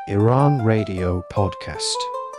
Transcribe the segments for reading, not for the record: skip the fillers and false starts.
Iran Radio Podcast.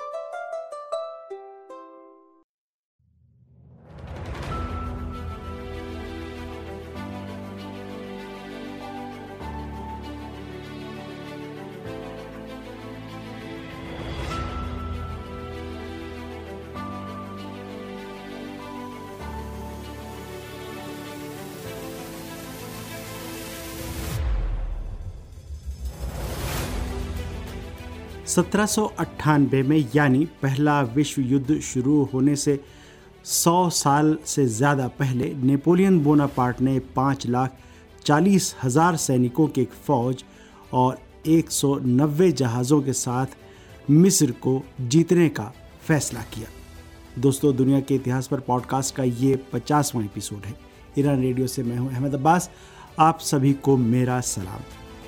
(1798) में यानी पहला विश्व युद्ध शुरू होने से 100 साल से ज़्यादा पहले नेपोलियन बोनापार्ट ने 5,40,000 सैनिकों की एक फ़ौज और 190 जहाज़ों के साथ मिस्र को जीतने का फैसला किया। दोस्तों, दुनिया के इतिहास पर पॉडकास्ट का ये 50वां एपिसोड है। ईरान रेडियो से मैं हूँ अहमद अब्बास। आप सभी को मेरा सलाम।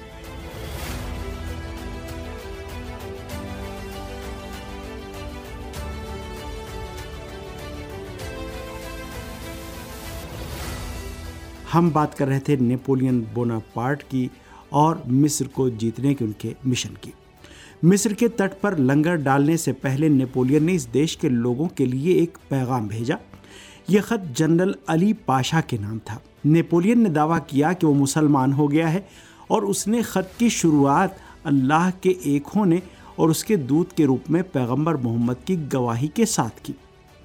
हम बात कर रहे थे नेपोलियन बोनापार्ट की और मिस्र को जीतने के उनके मिशन की। मिस्र के तट पर लंगर डालने से पहले नेपोलियन ने इस देश के लोगों के लिए एक पैगाम भेजा। यह खत जनरल अली पाशा के नाम था। नेपोलियन ने दावा किया कि वो मुसलमान हो गया है और उसने खत की शुरुआत अल्लाह के एक होने और उसके दूत के रूप में पैगंबर मोहम्मद की गवाही के साथ की।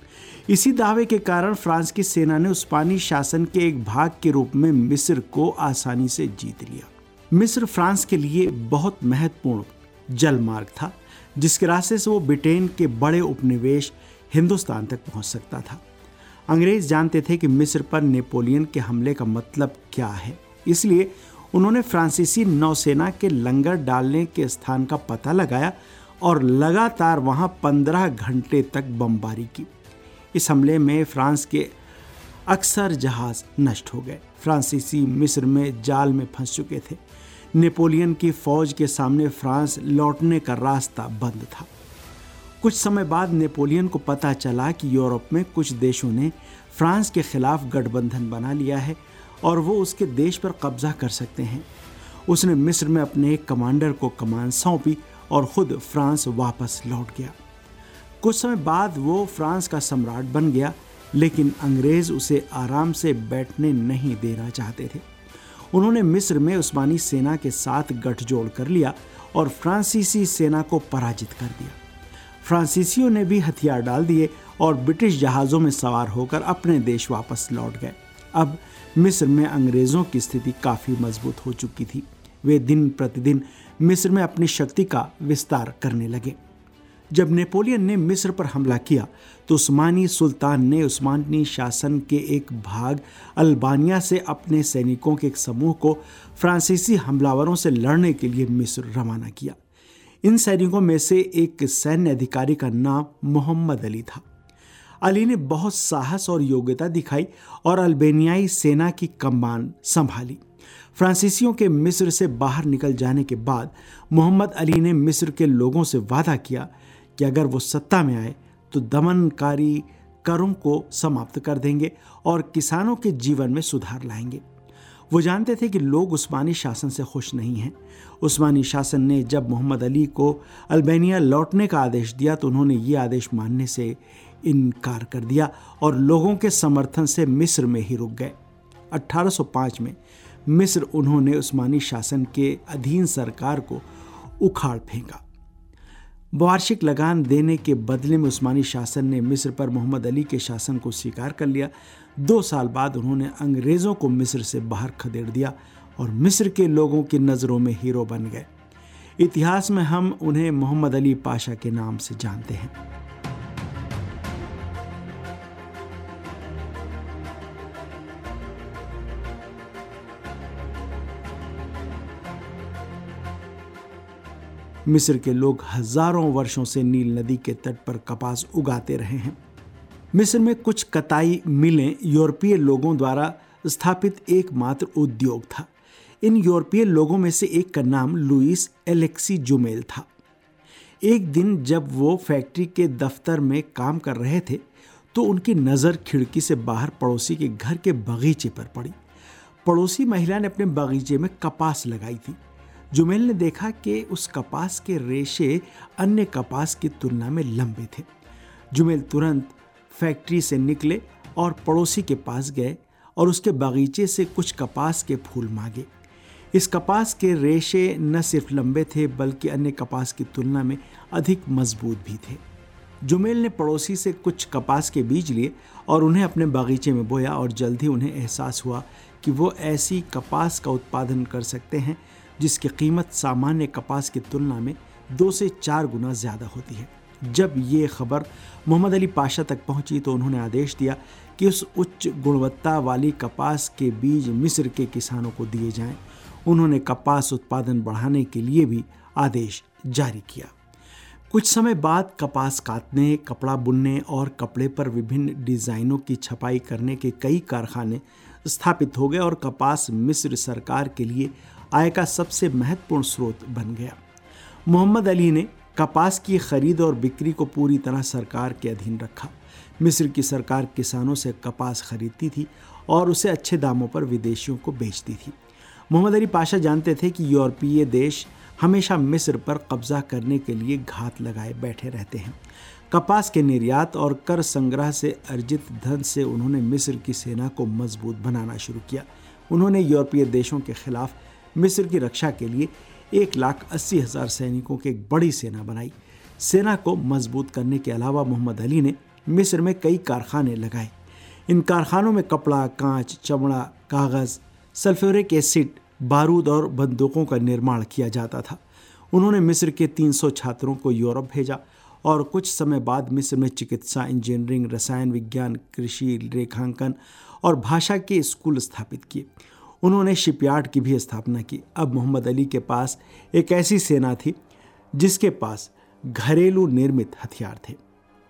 इसी दावे के कारण फ्रांस की सेना ने उस्मानी शासन के एक भाग के रूप में मिस्र को आसानी से जीत लिया। मिस्र फ्रांस के लिए बहुत महत्वपूर्ण जल मार्ग था, जिसके रास्ते से वो ब्रिटेन के बड़े उपनिवेश हिंदुस्तान तक पहुंच सकता था। अंग्रेज जानते थे कि मिस्र पर नेपोलियन के हमले का मतलब क्या है, इसलिए उन्होंने फ्रांसीसी नौसेना के लंगर डालने के स्थान का पता लगाया और लगातार वहां 15 घंटे तक बमबारी की। इस हमले में फ्रांस के अक्सर जहाज नष्ट हो गए। फ्रांसीसी मिस्र में जाल में फंस चुके थे। नेपोलियन की फौज के सामने फ्रांस लौटने का रास्ता बंद था। कुछ समय बाद नेपोलियन को पता चला कि यूरोप में कुछ देशों ने फ्रांस के खिलाफ गठबंधन बना लिया है और वो उसके देश पर कब्जा कर सकते हैं। उसने मिस्र में अपने एक कमांडर को कमान सौंपी और खुद फ्रांस वापस लौट गया। कुछ समय बाद वो फ्रांस का सम्राट बन गया, लेकिन अंग्रेज उसे आराम से बैठने नहीं देना चाहते थे। उन्होंने मिस्र में उस्मानी सेना के साथ गठजोड़ कर लिया और फ्रांसीसी सेना को पराजित कर दिया। फ्रांसीसियों ने भी हथियार डाल दिए और ब्रिटिश जहाज़ों में सवार होकर अपने देश वापस लौट गए। अब मिस्र में अंग्रेज़ों की स्थिति काफ़ी मजबूत हो चुकी थी। वे दिन प्रतिदिन मिस्र में अपनी शक्ति का विस्तार करने लगे। जब नेपोलियन ने मिस्र पर हमला किया तो उस्मानी सुल्तान ने उस्मानी शासन के एक भाग अल्बानिया से अपने सैनिकों के एक समूह को फ्रांसीसी हमलावरों से लड़ने के लिए मिस्र रवाना किया। इन सैनिकों में से एक सैन्य अधिकारी का नाम मोहम्मद अली था। अली ने बहुत साहस और योग्यता दिखाई और अल्बानियाई सेना की कमान संभाली। फ्रांसीसियों के मिस्र से बाहर निकल जाने के बाद मोहम्मद अली ने मिस्र के लोगों से वादा किया कि अगर वो सत्ता में आए तो दमनकारी करों को समाप्त कर देंगे और किसानों के जीवन में सुधार लाएंगे। वो जानते थे कि लोग उस्मानी शासन से खुश नहीं हैं। उस्मानी शासन ने जब मोहम्मद अली को अल्बानिया लौटने का आदेश दिया तो उन्होंने ये आदेश मानने से इनकार कर दिया और लोगों के समर्थन से मिस्र में ही रुक गए। 1805 में मिस्र उन्होंने उस्मानी शासन के अधीन सरकार को उखाड़ फेंका। वार्षिक लगान देने के बदले में उस्मानी शासन ने मिस्र पर मोहम्मद अली के शासन को स्वीकार कर लिया। 2 साल बाद उन्होंने अंग्रेज़ों को मिस्र से बाहर खदेड़ दिया और मिस्र के लोगों की नज़रों में हीरो बन गए। इतिहास में हम उन्हें मोहम्मद अली पाशा के नाम से जानते हैं। मिस्र के लोग हजारों वर्षों से नील नदी के तट पर कपास उगाते रहे हैं। मिस्र में कुछ कताई मिलें यूरोपीय लोगों द्वारा स्थापित एकमात्र उद्योग था। इन यूरोपीय लोगों में से एक का नाम लुइस एलेक्सी जुमेल था। एक दिन जब वो फैक्ट्री के दफ्तर में काम कर रहे थे तो उनकी नज़र खिड़की से बाहर पड़ोसी के घर के बगीचे पर पड़ी। पड़ोसी महिला ने अपने बगीचे में कपास लगाई थी। जुमेल ने देखा कि उस कपास के रेशे अन्य कपास की तुलना में लंबे थे। जुमेल तुरंत फैक्ट्री से निकले और पड़ोसी के पास गए और उसके बगीचे से कुछ कपास के फूल मांगे। इस कपास के रेशे न सिर्फ लंबे थे बल्कि अन्य कपास की तुलना में अधिक मजबूत भी थे। जुमेल ने पड़ोसी से कुछ कपास के बीज लिए और उन्हें अपने बागीचे में बोया और जल्द ही उन्हें एहसास हुआ कि वो ऐसी कपास का उत्पादन कर सकते हैं जिसकी कीमत सामान्य कपास की तुलना में 2 से 4 गुना ज़्यादा होती है। जब ये खबर मोहम्मद अली पाशा तक पहुंची तो उन्होंने आदेश दिया कि उस उच्च गुणवत्ता वाली कपास के बीज मिस्र के किसानों को दिए जाएं। उन्होंने कपास उत्पादन बढ़ाने के लिए भी आदेश जारी किया। कुछ समय बाद कपास काटने, कपड़ा बुनने और कपड़े पर विभिन्न डिज़ाइनों की छपाई करने के कई कारखाने स्थापित हो गए और कपास मिस्र सरकार के लिए आय का सबसे महत्वपूर्ण स्रोत बन गया। मोहम्मद अली ने कपास की खरीद और बिक्री को पूरी तरह सरकार के अधीन रखा। मिस्र की सरकार किसानों से कपास खरीदती थी और उसे अच्छे दामों पर विदेशियों को बेचती थी। मोहम्मद अली पाशा जानते थे कि यूरोपीय देश हमेशा मिस्र पर कब्जा करने के लिए घात लगाए बैठे रहते हैं। कपास के निर्यात और कर संग्रह से अर्जित धन से उन्होंने मिस्र की सेना को मजबूत बनाना शुरू किया। उन्होंने यूरोपीय देशों के खिलाफ मिस्र की रक्षा के लिए 1,80,000 सैनिकों की एक बड़ी सेना बनाई। सेना को मजबूत करने के अलावा मोहम्मद अली ने मिस्र में कई कारखाने लगाए। इन कारखानों में कपड़ा, कांच, चमड़ा, कागज़, सल्फ्यूरिक एसिड, बारूद और बंदूकों का निर्माण किया जाता था। उन्होंने मिस्र के 300 छात्रों को यूरोप भेजा और कुछ समय बाद मिस्र में चिकित्सा, इंजीनियरिंग, रसायन विज्ञान, कृषि, रेखांकन और भाषा के स्कूल स्थापित किए। उन्होंने शिपयार्ड की भी स्थापना की। अब मोहम्मद अली के पास एक ऐसी सेना थी जिसके पास घरेलू निर्मित हथियार थे।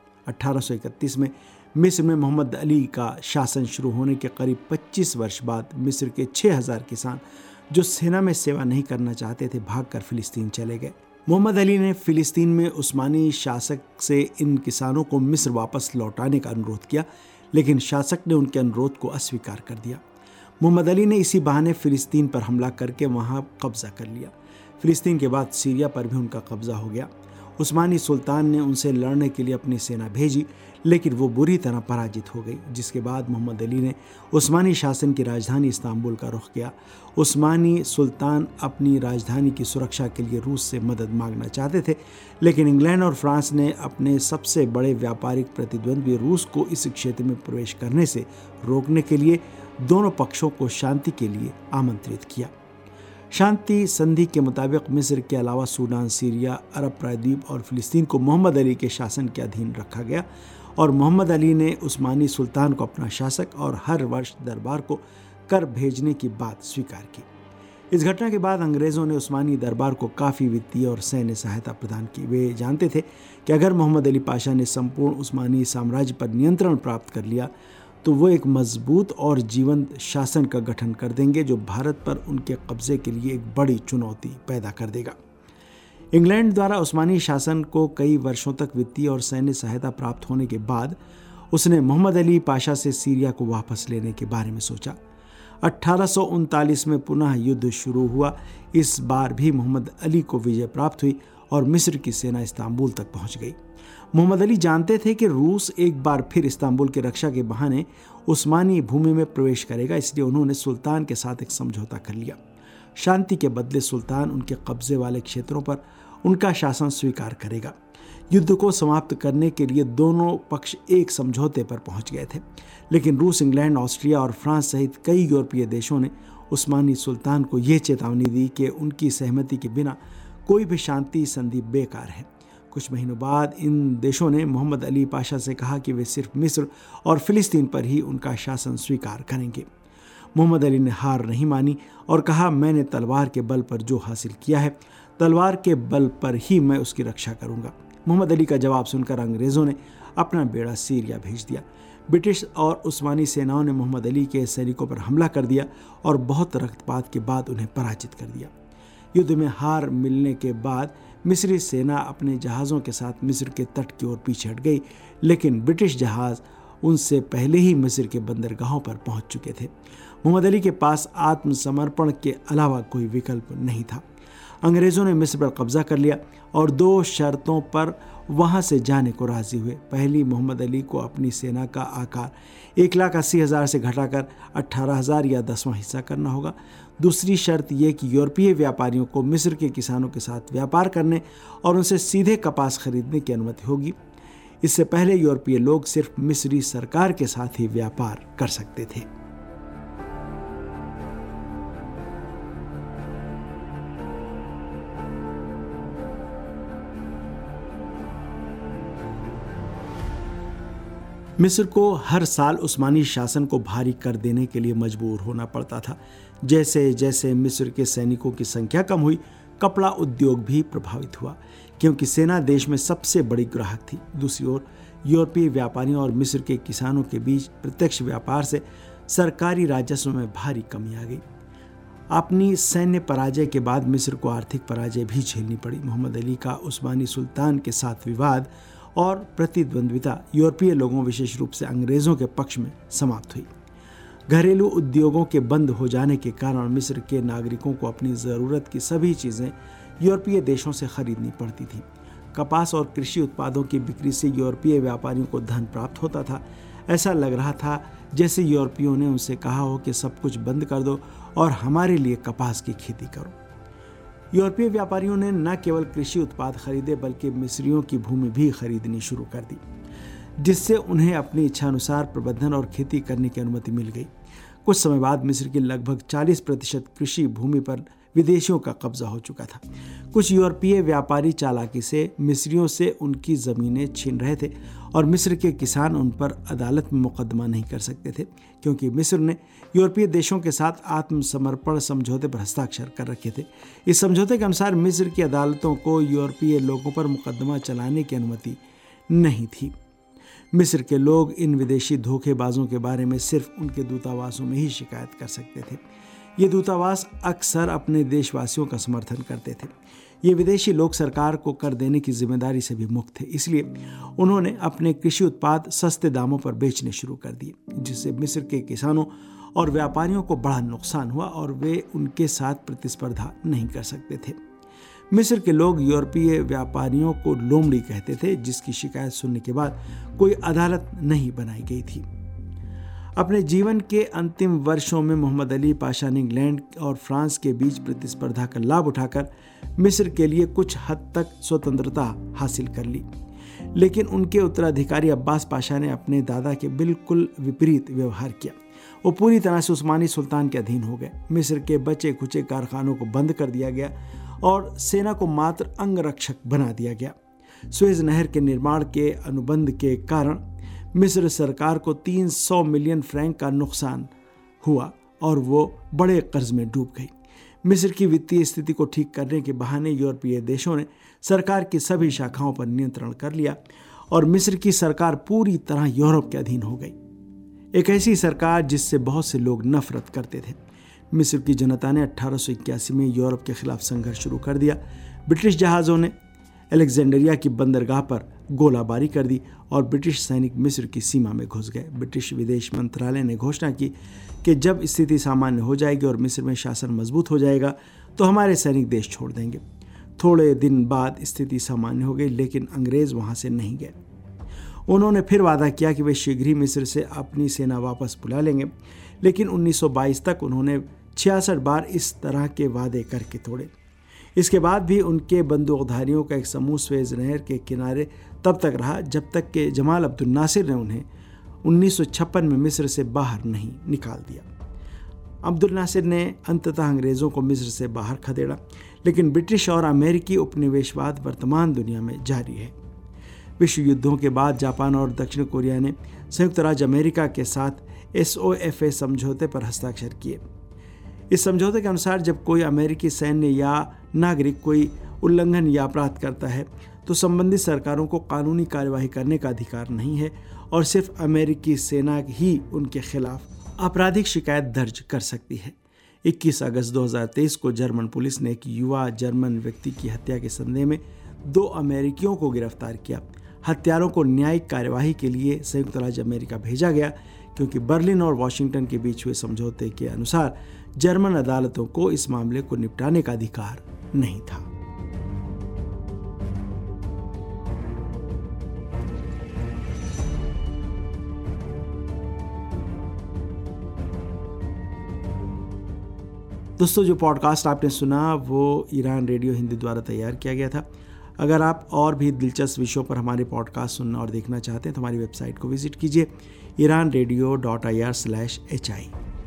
1831 में मिस्र में मोहम्मद अली का शासन शुरू होने के करीब 25 वर्ष बाद मिस्र के 6,000 किसान जो सेना में सेवा नहीं करना चाहते थे भागकर फिलिस्तीन चले गए। मोहम्मद अली ने फिलिस्तीन में उस्मानी शासक से इन किसानों को मिस्र वापस लौटाने का अनुरोध किया, लेकिन शासक ने उनके अनुरोध को अस्वीकार कर दिया। मोहम्मद अली ने इसी बहाने फिलिस्तीन पर हमला करके वहां कब्जा कर लिया। फिलिस्तीन के बाद सीरिया पर भी उनका कब्जा हो गया। उस्मानी सुल्तान ने उनसे लड़ने के लिए अपनी सेना भेजी, लेकिन वो बुरी तरह पराजित हो गई, जिसके बाद मोहम्मद अली ने उस्मानी शासन की राजधानी इस्तांबुल का रुख किया। उस्मानी सुल्तान अपनी राजधानी की सुरक्षा के लिए रूस से मदद मांगना चाहते थे, लेकिन इंग्लैंड और फ्रांस ने अपने सबसे बड़े व्यापारिक प्रतिद्वंद्वी रूस को इस क्षेत्र में प्रवेश करने से रोकने के लिए दोनों पक्षों को शांति के लिए आमंत्रित किया। शांति संधि के मुताबिक मिस्र के अलावा सूडान, सीरिया, अरब प्रायद्वीप और फिलिस्तीन को मोहम्मद अली के शासन के अधीन रखा गया और मोहम्मद अली ने उस्मानी सुल्तान को अपना शासक और हर वर्ष दरबार को कर भेजने की बात स्वीकार की। इस घटना के बाद अंग्रेज़ों ने उस्मानी दरबार को काफ़ी वित्तीय और सैन्य सहायता प्रदान की। वे जानते थे कि अगर मोहम्मद अली पाशा ने संपूर्ण उस्मानी साम्राज्य पर नियंत्रण प्राप्त कर लिया तो वो एक मजबूत और जीवंत शासन का गठन कर देंगे जो भारत पर उनके कब्जे के लिए एक बड़ी चुनौती पैदा कर देगा। इंग्लैंड द्वारा उस्मानी शासन को कई वर्षों तक वित्तीय और सैन्य सहायता प्राप्त होने के बाद उसने मोहम्मद अली पाशा से सीरिया को वापस लेने के बारे में सोचा। 1839 में पुनः युद्ध शुरू हुआ। इस बार भी मोहम्मद अली को विजय प्राप्त हुई और मिस्र की सेना इस्तांबुल तक पहुंच गई। मोहम्मद अली जानते थे कि रूस एक बार फिर इस्तांबुल की रक्षा के बहाने उस्मानी भूमि में प्रवेश करेगा, इसलिए उन्होंने सुल्तान के साथ एक समझौता कर लिया। शांति के बदले सुल्तान उनके कब्जे वाले क्षेत्रों पर उनका शासन स्वीकार करेगा। युद्ध को समाप्त करने के लिए दोनों पक्ष एक समझौते पर पहुंच गए थे, लेकिन रूस, इंग्लैंड, ऑस्ट्रिया और फ्रांस सहित कई यूरोपीय देशों ने उस्मानी सुल्तान को यह चेतावनी दी कि उनकी सहमति के बिना कोई भी शांति संधि बेकार है। कुछ महीनों बाद इन देशों ने मोहम्मद अली पाशा से कहा कि वे सिर्फ मिस्र और फिलिस्तीन पर ही उनका शासन स्वीकार करेंगे। मोहम्मद अली ने हार नहीं मानी और कहा, मैंने तलवार के बल पर जो हासिल किया है, तलवार के बल पर ही मैं उसकी रक्षा करूंगा। मोहम्मद अली का जवाब सुनकर अंग्रेज़ों ने अपना बेड़ा सीरिया भेज दिया। ब्रिटिश और उस्मानी सेनाओं ने मोहम्मद अली के सैनिकों पर हमला कर दिया और बहुत रक्तपात के बाद उन्हें पराजित कर दिया। युद्ध में हार मिलने के बाद मिस्री सेना अपने जहाज़ों के साथ मिस्र के तट की ओर पीछे हट गई, लेकिन ब्रिटिश जहाज़ उनसे पहले ही मिस्र के बंदरगाहों पर पहुंच चुके थे। मोहम्मद अली के पास आत्मसमर्पण के अलावा कोई विकल्प नहीं था। अंग्रेज़ों ने मिस्र पर कब्जा कर लिया और 2 शर्तों पर वहां से जाने को राजी हुए। पहली, मोहम्मद अली को अपनी सेना का आकार 1,80,000 से घटाकर 18,000 या 10वां हिस्सा करना होगा। दूसरी शर्त यह कि यूरोपीय व्यापारियों को मिस्र के किसानों के साथ व्यापार करने और उनसे सीधे कपास खरीदने की अनुमति होगी। इससे पहले यूरोपीय लोग सिर्फ मिस्री सरकार के साथ ही व्यापार कर सकते थे। मिस्र को हर साल उस्मानी शासन को भारी कर देने के लिए मजबूर होना पड़ता था। जैसे जैसे मिस्र के सैनिकों की संख्या कम हुई, कपड़ा उद्योग भी प्रभावित हुआ, क्योंकि सेना देश में सबसे बड़ी ग्राहक थी। दूसरी ओर यूरोपीय व्यापारियों और मिस्र के किसानों के बीच प्रत्यक्ष व्यापार से सरकारी राजस्व में भारी कमी आ गई। अपनी सैन्य पराजय के बाद मिस्र को आर्थिक पराजय भी झेलनी पड़ी। मोहम्मद अली का उस्मानी सुल्तान के साथ विवाद और प्रतिद्वंद्विता यूरोपीय लोगों, विशेष रूप से अंग्रेज़ों के पक्ष में समाप्त हुई। घरेलू उद्योगों के बंद हो जाने के कारण मिस्र के नागरिकों को अपनी ज़रूरत की सभी चीज़ें यूरोपीय देशों से खरीदनी पड़ती थी। कपास और कृषि उत्पादों की बिक्री से यूरोपीय व्यापारियों को धन प्राप्त होता था। ऐसा लग रहा था जैसे यूरोपियों ने उनसे कहा हो कि सब कुछ बंद कर दो और हमारे लिए कपास की खेती करो। यूरोपीय व्यापारियों ने न केवल कृषि उत्पाद खरीदे बल्कि मिस्रियों की भूमि भी खरीदनी शुरू कर दी, जिससे उन्हें अपनी इच्छानुसार प्रबंधन और खेती करने की अनुमति मिल गई। कुछ समय बाद मिस्र की लगभग 40% कृषि भूमि पर विदेशियों का कब्जा हो चुका था। कुछ यूरोपीय व्यापारी चालाकी से मिस्रियों से उनकी ज़मीनें छीन रहे थे और मिस्र के किसान उन पर अदालत में मुकदमा नहीं कर सकते थे, क्योंकि मिस्र ने यूरोपीय देशों के साथ आत्मसमर्पण समझौते पर हस्ताक्षर कर रखे थे। इस समझौते के अनुसार मिस्र की अदालतों को यूरोपीय लोगों पर मुकदमा चलाने की अनुमति नहीं थी। मिस्र के लोग इन विदेशी धोखेबाजों के बारे में सिर्फ उनके दूतावासों में ही शिकायत कर सकते थे। ये दूतावास अक्सर अपने देशवासियों का समर्थन करते थे। ये विदेशी लोग सरकार को कर देने की जिम्मेदारी से भी मुक्त थे, इसलिए उन्होंने अपने कृषि उत्पाद सस्ते दामों पर बेचने शुरू कर दिए, जिससे मिस्र के किसानों और व्यापारियों को बड़ा नुकसान हुआ और वे उनके साथ प्रतिस्पर्धा नहीं कर सकते थे। मिस्र के लोग यूरोपीय व्यापारियों को लोमड़ी कहते थे, जिसकी शिकायत सुनने के बाद कोई अदालत नहीं बनाई गई थी। अपने जीवन के अंतिम वर्षों में मोहम्मद अली पाशा ने इंग्लैंड और फ्रांस के बीच प्रतिस्पर्धा का लाभ उठाकर मिस्र के लिए कुछ हद तक स्वतंत्रता हासिल कर ली, लेकिन उनके उत्तराधिकारी अब्बास पाशा ने अपने दादा के बिल्कुल विपरीत व्यवहार किया। वो पूरी तरह से उस्मानी सुल्तान के अधीन हो गए। मिस्र के बचे खुचे कारखानों को बंद कर दिया गया और सेना को मात्र अंगरक्षक बना दिया गया। सुएज नहर के निर्माण के अनुबंध के कारण मिस्र सरकार को 300 मिलियन फ्रैंक का नुकसान हुआ और वो बड़े कर्ज में डूब गई। मिस्र की वित्तीय स्थिति को ठीक करने के बहाने यूरोपीय देशों ने सरकार की सभी शाखाओं पर नियंत्रण कर लिया और मिस्र की सरकार पूरी तरह यूरोप के अधीन हो गई। एक ऐसी सरकार जिससे बहुत से लोग नफरत करते थे। मिस्र की जनता ने 1881 में यूरोप के खिलाफ संघर्ष शुरू कर दिया। ब्रिटिश जहाज़ों ने अलेक्जेंड्रिया की बंदरगाह पर गोलाबारी कर दी और ब्रिटिश सैनिक मिस्र की सीमा में घुस गए। ब्रिटिश विदेश मंत्रालय ने घोषणा की कि जब स्थिति सामान्य हो जाएगी और मिस्र में शासन मजबूत हो जाएगा तो हमारे सैनिक देश छोड़ देंगे। थोड़े दिन बाद स्थिति सामान्य हो गई, लेकिन अंग्रेज़ वहाँ से नहीं गए। उन्होंने फिर वादा किया कि वे शीघ्र ही मिस्र से अपनी सेना वापस बुला लेंगे, लेकिन 1922 तक उन्होंने 66 बार इस तरह के वादे करके तोड़े। इसके बाद भी उनके बंदूकधारियों का एक समूह सुएज नहर के किनारे तब तक रहा जब तक कि जमाल अब्दुल नासिर ने उन्हें 1956 में मिस्र से बाहर नहीं निकाल दिया। अब्दुल नासिर ने अंततः अंग्रेज़ों को मिस्र से बाहर खदेड़ा, लेकिन ब्रिटिश और अमेरिकी उपनिवेशवाद वर्तमान दुनिया में जारी है। विश्व युद्धों के बाद जापान और दक्षिण कोरिया ने संयुक्त राज्य अमेरिका के साथ SOFA समझौते पर हस्ताक्षर किए। इस समझौते के अनुसार जब कोई अमेरिकी सैन्य या नागरिक कोई उल्लंघन या अपराध करता है तो संबंधित सरकारों को कानूनी कार्यवाही करने का अधिकार नहीं है और सिर्फ अमेरिकी सेना ही उनके खिलाफ आपराधिक शिकायत दर्ज कर सकती है। 21 अगस्त 2023 को जर्मन पुलिस ने एक युवा जर्मन व्यक्ति की हत्या के संदेह में 2 अमेरिकियों को गिरफ्तार किया। हत्यारों को न्यायिक कार्यवाही के लिए संयुक्त राज्य अमेरिका भेजा गया, क्योंकि बर्लिन और वॉशिंगटन के बीच हुए समझौते के अनुसार जर्मन अदालतों को इस मामले को निपटाने का अधिकार नहीं था। दोस्तों, जो पॉडकास्ट आपने सुना वो ईरान रेडियो हिंदी द्वारा तैयार किया गया था। अगर आप और भी दिलचस्प विषयों पर हमारे पॉडकास्ट सुनना और देखना चाहते हैं तो हमारी वेबसाइट को विजिट कीजिए iranradio.ir/hi।